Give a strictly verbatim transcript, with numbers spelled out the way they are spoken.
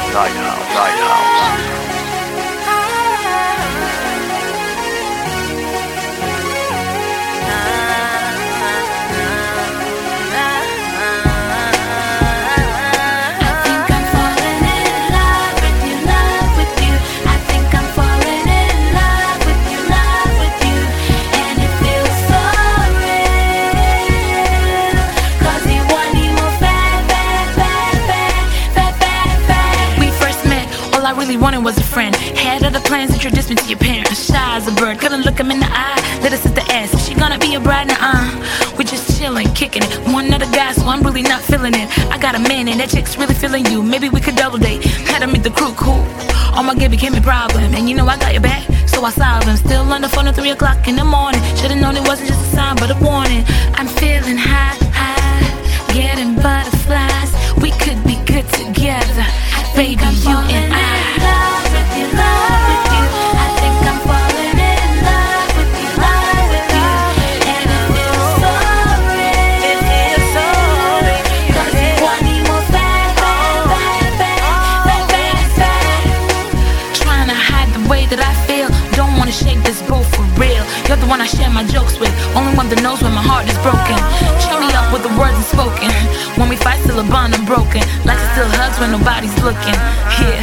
Lighthouse, Lighthouse. I really wanted was a friend. Had other plans, introduced me to your parents. Shy as a bird, couldn't look him in the eye. Let us sister ask if she gonna be a bride now. Uh, we just chilling, kicking it. One other guy, so I'm really not feeling it. I got a man and that chick's really feeling you. Maybe we could double date. Had to meet the crew, cool. All my gear became a problem, and you know I got your back, so I solved them. Still on the phone at three o'clock in the morning. Should've known it wasn't just a sign, but a warning. I'm feeling high, high, getting butterflies. We could be good together, baby, you and I. That I feel, don't wanna shake this boat for real. You're the one I share my jokes with, only one that knows when my heart is broken. Cheer me up with the words unspoken. When we fight, still a bond unbroken. Like it still hugs when nobody's looking. Yeah.